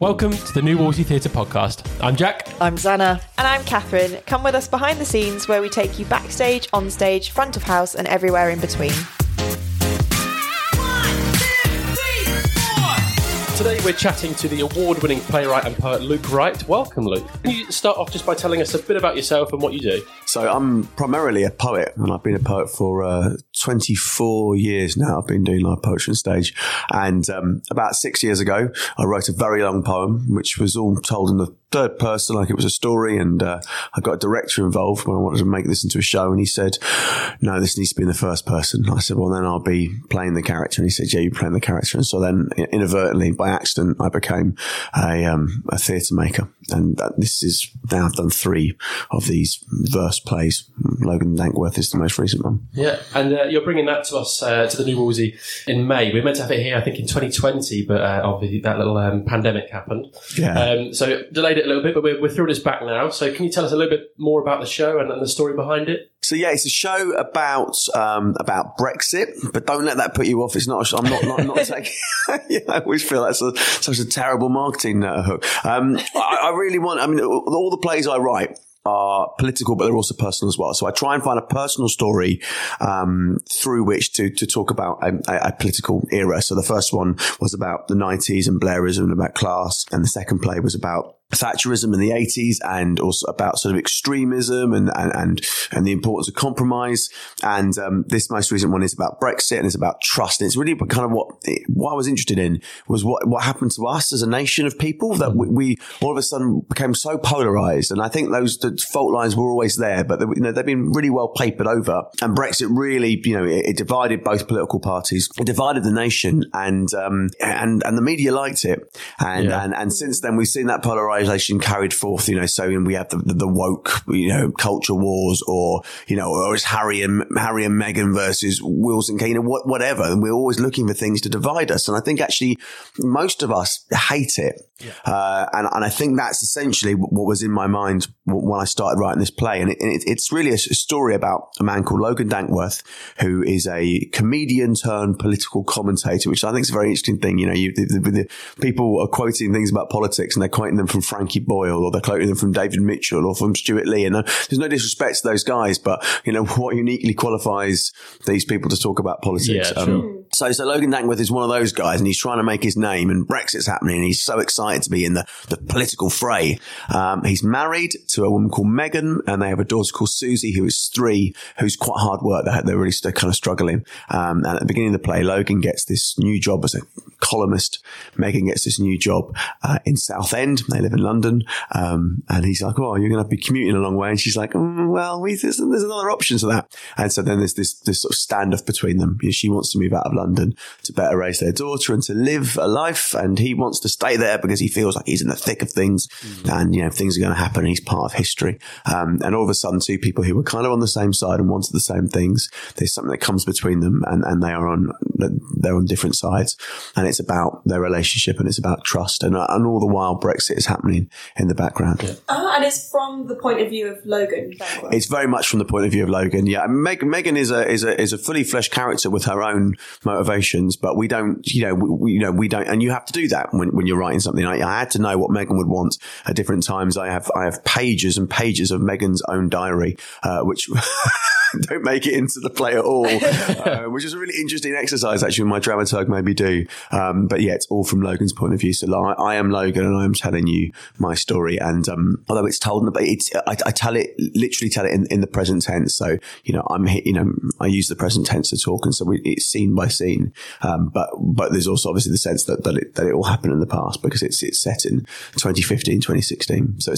Welcome to the New Wolsey Theatre podcast. I'm Jack. I'm Zana. And I'm Catherine. Come with us behind the scenes where we take you backstage, on stage, front of house and everywhere in between. Today we're chatting to the award-winning playwright and poet Luke Wright. Welcome, Luke. Can you start off just by telling us a bit about yourself and what you do? So I'm primarily a poet, and I've been a poet for 24 years now. I've been doing live poetry on stage. And about 6 years ago, I wrote a very long poem, which was all told in the third person, like it was a story. And I got a director involved when I wanted to make this into a show. And he said, no, this needs to be in the first person. I said, well, then I'll be playing the character. And he said, yeah, you're playing the character. And so then inadvertently, by accident, I became a theatre maker. And this is now I've done 3 of these verse plays. Logan Dankworth is the most recent one. Yeah, and you're bringing that to us, to the New Wolsey in May. We were meant to have it here, I think, in 2020, but obviously that little pandemic happened. Yeah. So delayed it a little bit, but we're through this back now. So can you tell us a little bit more about the show and the story behind it? So yeah, it's a show about Brexit, but don't let that put you off. It's not. I'm not taking. Yeah, I always feel that's such a terrible marketing hook. I really want. I mean, all the plays I write are political, but they're also personal as well. So I try and find a personal story through which to talk about a political era. So the first one was about the 90s and Blairism and about class, and the second play was about Thatcherism in the 80s and also about sort of extremism and the importance of compromise. And this most recent one is about Brexit and it's about trust. And it's really kind of what I was interested in was what happened to us as a nation of people, that we all of a sudden became so polarized. And I think the fault lines were always there, but they've been really well papered over. And Brexit really, it divided both political parties. It divided the nation, and the media liked it. And since then we've seen that polarization carried forth, so we have the woke, culture wars, or it's Harry and Meghan versus Wilson Kane, whatever. And we're always looking for things to divide us. And I think actually most of us hate it. Yeah. And I think that's essentially what was in my mind when I started writing this play. And it's really a story about a man called Logan Dankworth, who is a comedian turned political commentator, which I think is a very interesting thing. The people are quoting things about politics and they're quoting them from Frankie Boyle, or they're quoting them from David Mitchell or from Stuart Lee. And there's no disrespect to those guys, but what uniquely qualifies these people to talk about politics? Yeah, sure. So Logan Dankworth is one of those guys, and he's trying to make his name, and Brexit's happening, and he's so excited to be in the political fray. He's married to a woman called Megan, and they have a daughter called Susie, who is 3, who's quite hard work. They're really kind of struggling. And at the beginning of the play, Logan gets this new job as a columnist. Megan gets this new job in Southend. They live in London. And he's like, oh, you're going to be commuting a long way. And she's like, well, there's another option to that. And so then there's this sort of standoff between them. She wants to move out of London to better raise their daughter and to live a life. And he wants to stay there because he feels like he's in the thick of things. And, things are going to happen. He's part of history. And all of a sudden, 2 people who were kind of on the same side and wanted the same things, there's something that comes between them, and they're on different sides. And it's about their relationship, and it's about trust. And all the while, Brexit is happening in the background. Yeah. And it's from the point of view of Logan. It's very much from the point of view of Logan. Yeah, Megan is a fully fleshed character with her own motivations, but we don't, we don't, and you have to do that when you're writing something. I had to know what Megan would want at different times. I have pages and pages of Megan's own diary, which don't make it into the play at all, which is a really interesting exercise actually my dramaturg made me do. But yeah, it's all from Logan's point of view. So I am Logan and I am telling you my story. And although it's told, I literally tell it in the present tense. So, I use the present tense to talk. And so it's scene by scene. But there's also obviously the sense that it all happened in the past because it's set in 2015, 2016. So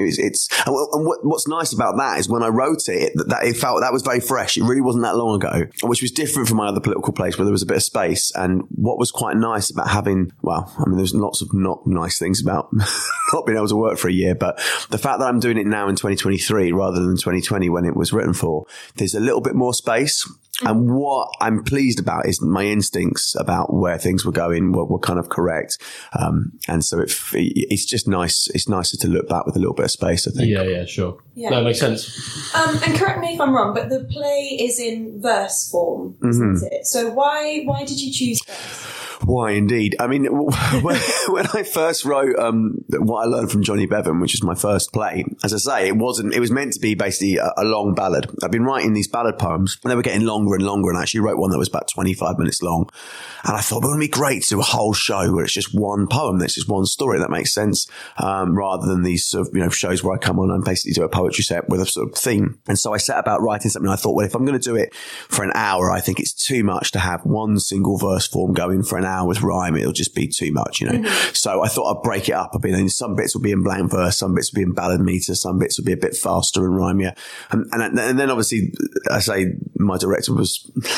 what's nice about that is when I wrote it, that it felt that was very fresh. It really wasn't that long ago, which was different from my other political plays where there was a bit of space. And what was quite nice about having, there's lots of not nice things about not being able to work for a year, but the fact that I'm doing it now in 2023 rather than 2020 when it was written for, there's a little bit more space. And what I'm pleased about is my instincts about where things were going were kind of correct. And so it's just nice. It's nicer to look back with a little bit of space, I think. Yeah, sure. Yeah. No, it makes sense. And correct me if I'm wrong, but the play is in verse form, isn't it? So why did you choose verse? Why, indeed. I mean, when I first wrote What I Learned from Johnny Bevan, which was my first play, as I say, it was meant to be basically a long ballad. I've been writing these ballad poems, and they were getting longer and longer, and I actually wrote one that was about 25 minutes long. And I thought, well, it would be great to do a whole show where it's just one poem, that's just one story. That makes sense, rather than these sort of, shows where I come on and basically do a poetry set with a sort of theme. And so I set about writing something. I thought, well, if I'm going to do it for an hour, I think it's too much to have one single verse form going for an hour with rhyme. It'll just be too much, Mm-hmm. So I thought I'd break it up a bit. And some bits would be in blank verse, some bits would be in ballad meter, some bits would be a bit faster and rhymier. And then obviously, I say my director was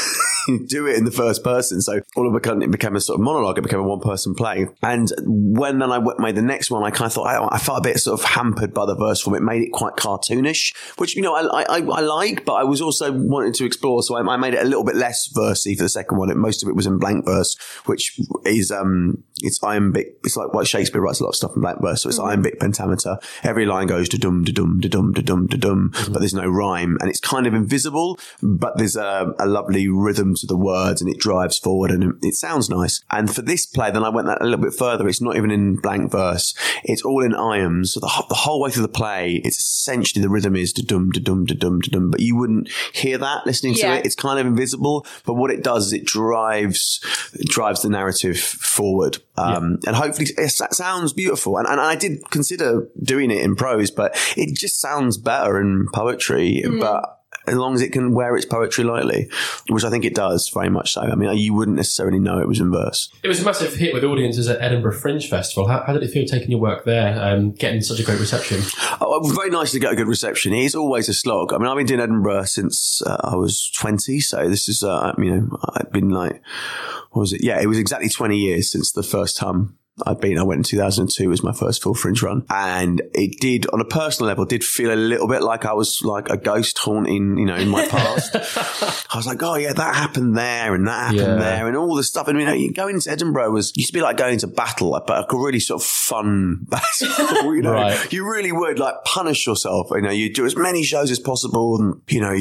do it in the first person. So all of it became a sort of monologue. It became a one-person play. And when then I made the next one, I kind of thought I felt a bit sort of hampered by the verse form. It made it quite cartoonish, which I like, but I was also wanting to explore. So I made it a little bit less versy for the second one. Most of it was in blank verse, which is it's iambic. It's like what Shakespeare writes a lot of stuff in blank verse. So it's iambic pentameter. Every line goes to dum, da dum, da dum, da dum, da dum, but there's no rhyme, and it's kind of invisible, but there's a lovely rhythm to the words, and it drives forward, and it sounds nice. And for this play, then I went that a little bit further. It's not even in blank verse. It's all in iams. So the whole way through the play, it's essentially the rhythm is da dum, da dum, da dum, da dum, but you wouldn't hear that listening to it. It's kind of invisible, but what it does is it drives the narrative forward. And hopefully it sounds beautiful. And I did consider doing it in prose, but it just sounds better in poetry. But as long as it can wear its poetry lightly, which I think it does very much so. I mean, you wouldn't necessarily know it was in verse. It was a massive hit with audiences at Edinburgh Fringe Festival. How did it feel taking your work there, getting such a great reception? Oh, very nice to get a good reception. It is always a slog. I mean, I've been doing Edinburgh since I was 20, so this is, I've been like, what was it? Yeah, it was exactly 20 years since the first time I went in 2002 was my first full Fringe run, and it did, on a personal level, did feel a little bit like I was like a ghost haunting, in my past. I was like, oh yeah, that happened there and that happened there and all the stuff. And going to Edinburgh used to be like going to battle, but a really sort of fun battle. Right. You really would like punish yourself. You'd do as many shows as possible, and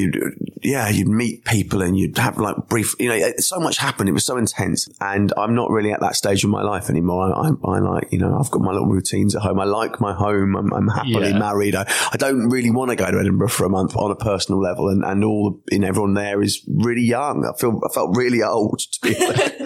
you'd meet people and you'd have like brief. So much happened. It was so intense, and I'm not really at that stage of my life anymore. I like, I've got my little routines at home. I like my home. I'm happily married. I don't really want to go to Edinburgh for a month on a personal level. And everyone there is really young. I felt really old, to be honest.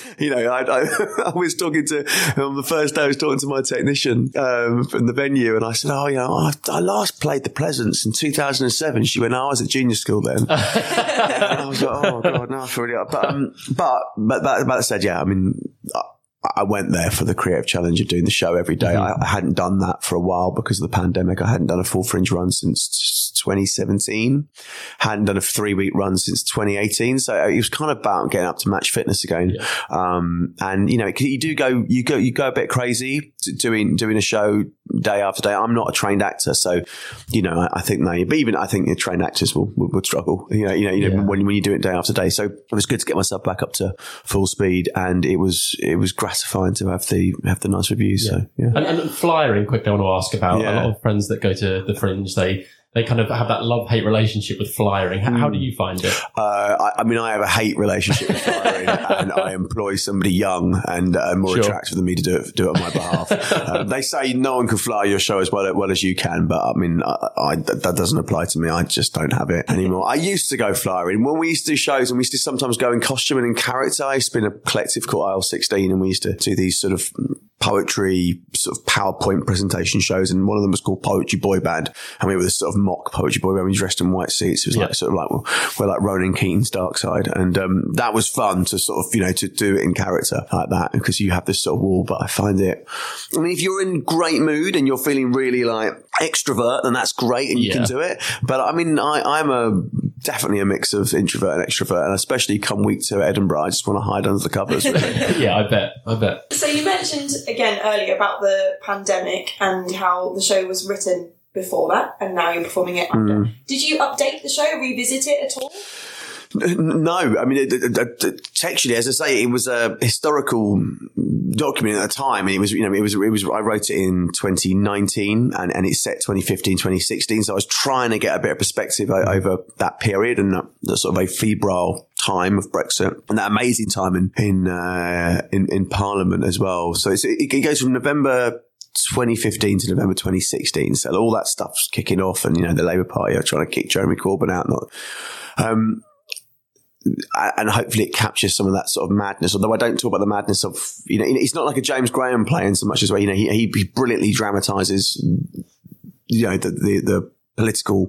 I was talking to, on the first day I was talking to my technician from the venue, and I said, I last played the Pleasance in 2007. She went, I was at junior school then. And I was like, oh God, no, I feel really old. But that said, I mean, I went there for the creative challenge of doing the show every day. I hadn't done that for a while because of the pandemic. I hadn't done a full Fringe run since 2017. Hadn't done a 3-week run since 2018. So it was kind of about getting up to match fitness again. And you go a bit crazy doing a show day after day. I'm not a trained actor, so I think I think trained actors would struggle. When you do it day after day. So it was good to get myself back up to full speed, and it was gratifying to have the nice reviews. So and flyering. Quickly, I want to ask about a lot of friends that go to the Fringe. They kind of have that love-hate relationship with flyering. How do you find it? I have a hate relationship with flyering, and I employ somebody young and more attractive than me to do it on my behalf. They say no one can fly your show as well as you can, but I mean, that doesn't apply to me. I just don't have it anymore. I used to go flyering when we used to do shows, and we used to sometimes go in costume and in character. I used to be in a collective called Aisle 16, and we used to do these sort of poetry sort of PowerPoint presentation shows, and one of them was called Poetry Boy Band, and we were this sort of mock poetry boy band. We dressed in white suits. It was we're like Ronan Keating's Dark Side, and that was fun to sort of to do it in character like that, because you have this sort of wall. But I find it, if you're in great mood and you're feeling really like extrovert, then that's great and you can do it. But I mean, I'm definitely a mix of introvert and extrovert, and especially come week 2 at Edinburgh, I just want to hide under the covers. Really. I bet. So you mentioned again earlier about the pandemic and how the show was written before that, and now you're performing it under. Did you update the show, revisit it at all? No, I mean, textually, as I say, it was a historical document at the time. And it was, I wrote it in 2019 and it's set 2015, 2016. So I was trying to get a bit of perspective over that period and the sort of a febrile time of Brexit and that amazing time in Parliament as well. So it goes from November 2015 to November 2016. So all that stuff's kicking off and, the Labour Party are trying to kick Jeremy Corbyn out. And hopefully it captures some of that sort of madness. Although I don't talk about the madness of, it's not like a James Graham play in so much as where, he brilliantly dramatises, the political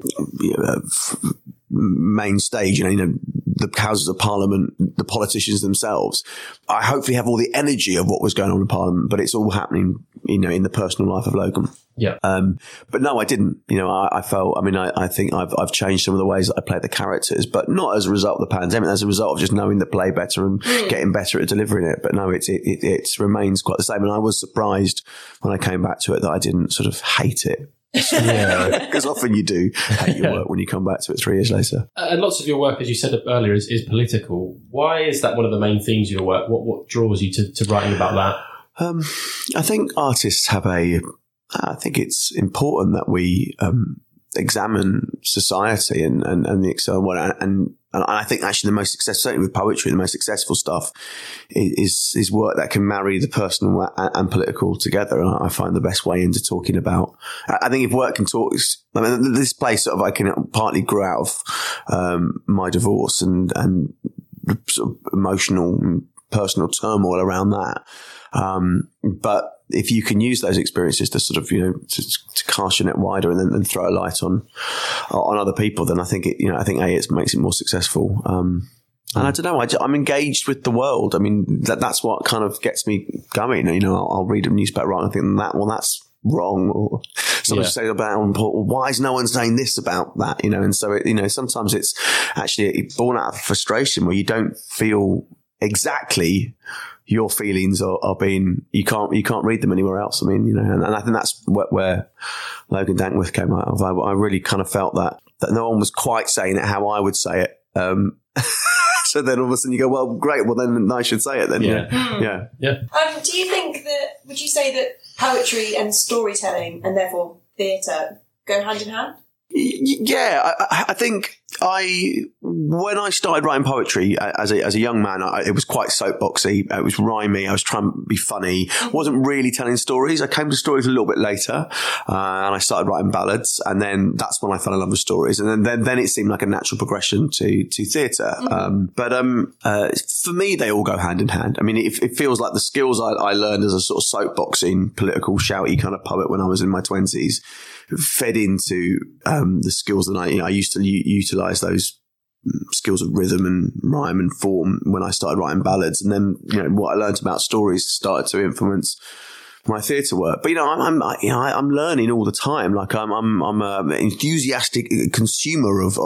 main stage, the Houses of Parliament, the politicians themselves. I hopefully have all the energy of what was going on in Parliament, but it's all happening, in the personal life of Logan. Yeah. But no, I didn't. I felt, I think I've changed some of the ways that I play the characters, but not as a result of the pandemic, as a result of just knowing the play better and getting better at delivering it. But no, it remains quite the same. And I was surprised when I came back to it that I didn't sort of hate it. Yeah, because often you do hate your work when you come back to it 3 years later. And lots of your work, as you said earlier, is political. Why is that one of the main themes of your work? What draws you to writing about that? I think artists have I think it's important that we examine society and the external world. And I think actually the most successful, certainly with poetry, the most successful stuff is work that can marry the personal and political together. And I find the best way into talking about, I think if work can talk, this place sort of I can partly grew out of my divorce and the sort of emotional and personal turmoil around that. But if you can use those experiences to sort of, to cast your net wider and then throw a light on other people, then I think it makes it more successful. And I don't know, I'm engaged with the world. I mean, that's what kind of gets me going. I'll read a newspaper and I think that's wrong, or someone say about, why is no one saying this about that? And so, sometimes it's actually born out of frustration where you don't feel exactly your feelings are being, you can't read them anywhere else. And I think that's where Logan Dankworth came out of. I really kind of felt that no one was quite saying it how I would say it. So then all of a sudden you go, well, great. Well, then I should say it then. Yeah. Do you think would you say that poetry and storytelling and therefore theatre go hand in hand? Yeah, I think when I started writing poetry as a young man, it was quite soapboxy. It was rhymey. I was trying to be funny. Wasn't really telling stories. I came to stories a little bit later, and I started writing ballads. And then that's when I fell in love with stories. And then it seemed like a natural progression to theatre. But for me, they all go hand in hand. I mean, it feels like the skills I learned as a sort of soapboxing, political, shouty kind of poet when I was in my 20s fed into the skills that I used to utilise those skills of rhythm and rhyme and form when I started writing ballads, and then what I learned about stories started to influence my theatre work. But I'm learning all the time. Like I'm an enthusiastic consumer of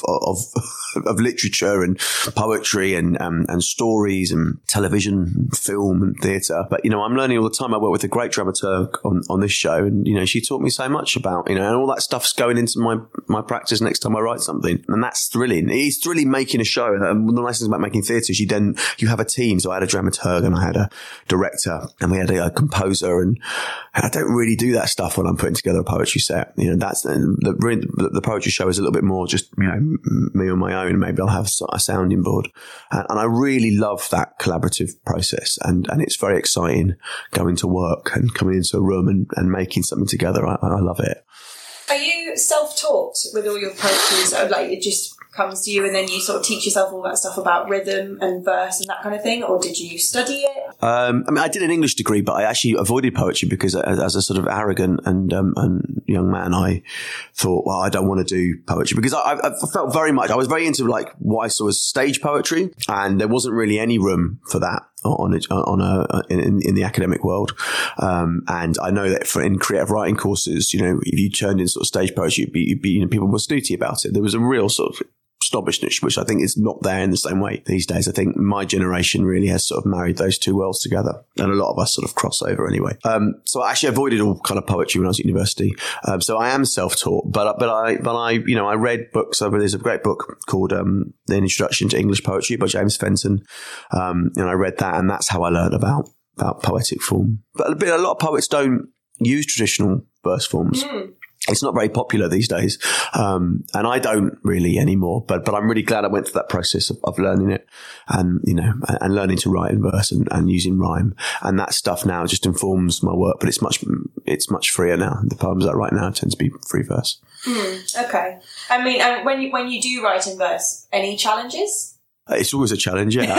literature and poetry and stories and television, film and theatre. But I'm learning all the time. I work with a great dramaturg on this show, and she taught me so much about and all that stuff's going into my practice next time I write something, and that's thrilling. It's thrilling making a show. And the nice thing about making theatre is you have a team. So I had a dramaturg and I had a director and we had a composer. And I don't really do that stuff when I'm putting together a poetry set. That's the poetry show is a little bit more just me on my own. Maybe I'll have a sounding board, and I really love that collaborative process. And it's very exciting going to work and coming into a room and making something together. I love it. Are you self-taught with all your poetry? So it just comes to you and then you sort of teach yourself all that stuff about rhythm and verse and that kind of thing? Or did you study it? I did an English degree, but I actually avoided poetry because as a sort of arrogant and young man, I thought, well, I don't want to do poetry because I felt I was very into what I saw as stage poetry, and there wasn't really any room for that in the academic world. And I know that in creative writing courses, if you turned in sort of stage poetry, you'd be people were snooty about it. There was a real sort of snobbishness, which I think is not there in the same way these days. I think my generation really has sort of married those two worlds together, and a lot of us sort of cross over anyway. So I actually avoided all kind of poetry when I was at university. So I am self-taught, but I you know, I read books. There's a great book called The Introduction to English Poetry by James Fenton, and I read that, and that's how I learned about poetic form. But a lot of poets don't use traditional verse forms. It's not very popular these days, and I don't really anymore. But I'm really glad I went through that process of learning it, and you know, and learning to write in verse and using rhyme, and that stuff now just informs my work. But it's much freer now. The poems I write now tend to be free verse. Okay, I mean, when you do write in verse, any challenges? It's always a challenge, yeah.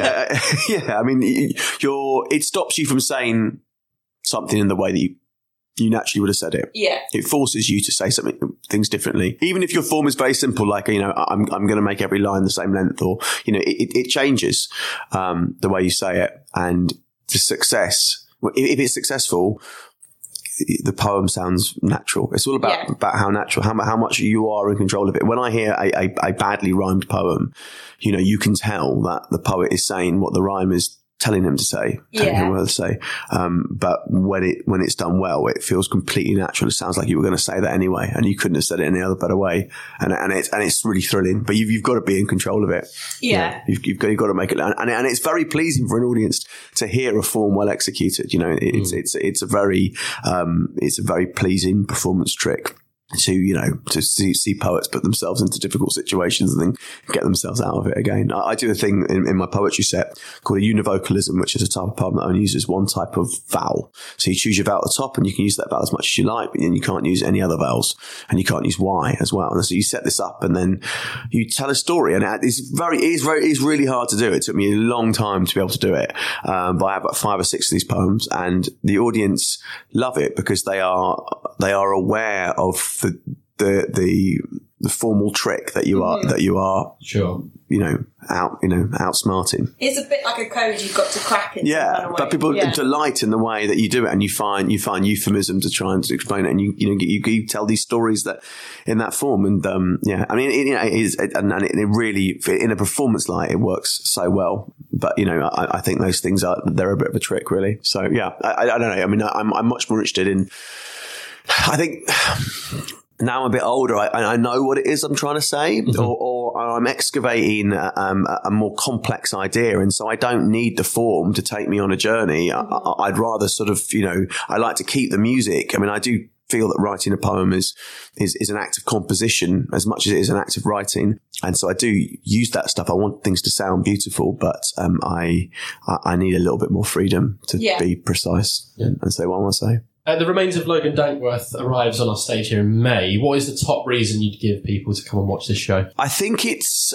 I mean, it stops you from saying something in the way that you naturally would have said it. Yeah. It forces you to say things differently. Even if your form is very simple, like, you know, I'm going to make every line the same length, or, you know, it changes the way you say it. And the success, if it's successful, the poem sounds natural. It's all about how natural, how much you are in control of it. When I hear a badly rhymed poem, you know, you can tell that the poet is saying what the rhyme is telling him to say, but when it's done well, it feels completely natural. It sounds like you were going to say that anyway, and you couldn't have said it any other better way. And it's really thrilling. But you've got to be in control of it. Yeah, you've got to make it, and it's very pleasing for an audience to hear a form well executed. You know, it's a very pleasing performance trick to see poets put themselves into difficult situations and then get themselves out of it again. I do a thing in my poetry set called a univocalism, which is a type of poem that only uses one type of vowel. So you choose your vowel at the top, and you can use that vowel as much as you like, but then you can't use any other vowels, and you can't use Y as well. And so you set this up, and then you tell a story, and it is really hard to do. It took me a long time to be able to do it, but I have about 5 or 6 of these poems, and the audience love it because they are aware of the formal trick that you are sure, outsmarting. It's a bit like a code you've got to crack in. Yeah, some kind of way. But people delight in the way that you do it, and you find euphemism to try and explain it, and you tell these stories that in that form, and I mean, it is, and it really, in a performance light, it works so well. But I think those things they're a bit of a trick, really. So yeah, I don't know. I mean, I'm much more interested in. I think now I'm a bit older, I know what it is I'm trying to say, or I'm excavating a more complex idea, and so I don't need the form to take me on a journey. I'd rather sort of, I like to keep the music. I mean, I do feel that writing a poem is an act of composition as much as it is an act of writing, and so I do use that stuff. I want things to sound beautiful, but I need a little bit more freedom to be precise and say what I want to say. The Remains of Logan Dankworth arrives on our stage here in May. What is the top reason you'd give people to come and watch this show? I think it's.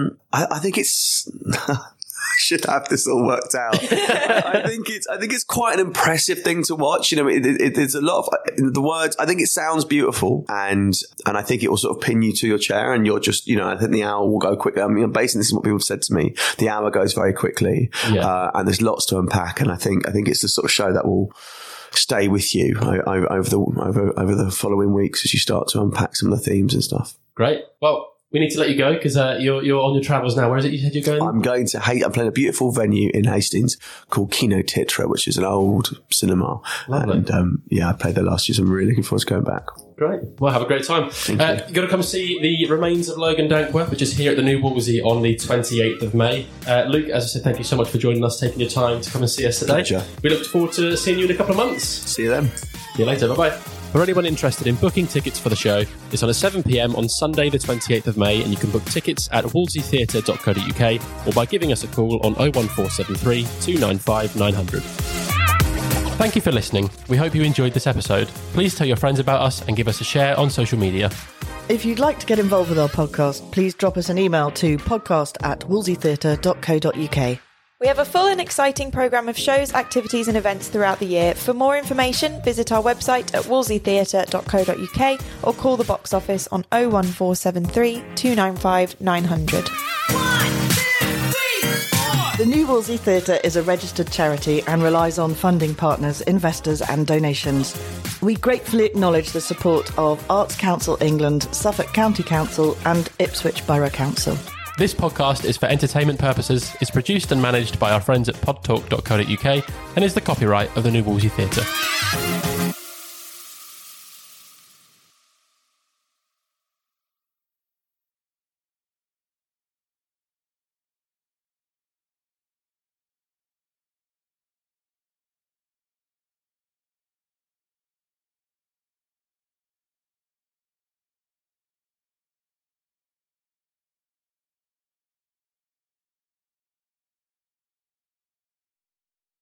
I should have this all worked out. I think it's quite an impressive thing to watch. There's a lot of the words. I think it sounds beautiful, and I think it will sort of pin you to your chair, and you're just, I think the hour will go quickly. I mean, basically, this is what people have said to me. The hour goes very quickly, and there's lots to unpack. And I think it's the sort of show that will stay with you over the following weeks as you start to unpack some of the themes and stuff. Great. Well, we need to let you go because you're on your travels now. Where is it you said you're going? I'm playing a beautiful venue in Hastings called Kino Titra, which is an old cinema. Lovely. And I played there last year, so I'm really looking forward to going back. Great. Well, have a great time. You've got to come see The Remains of Logan Dankworth, which is here at the New Wolsey on the 28th of May. Luke, as I said, thank you so much for joining us, taking your time to come and see us today. Pleasure. We look forward to seeing you in a couple of months. See you then. See you later. Bye-bye. For anyone interested in booking tickets for the show, it's on at 7 p.m. on Sunday the 28th of May, and you can book tickets at wolseytheatre.co.uk or by giving us a call on 01473 295 900. Thank you for listening. We hope you enjoyed this episode. Please tell your friends about us and give us a share on social media. If you'd like to get involved with our podcast, please drop us an email to podcast@wolseytheatre.co.uk. We have a full and exciting programme of shows, activities and events throughout the year. For more information, visit our website at wolseytheatre.co.uk or call the box office on 01473 295 900. The The New Wolsey Theatre is a registered charity and relies on funding partners, investors and donations. We gratefully acknowledge the support of Arts Council England, Suffolk County Council and Ipswich Borough Council. This podcast is for entertainment purposes, is produced and managed by our friends at podtalk.co.uk and is the copyright of the New Wolsey Theatre.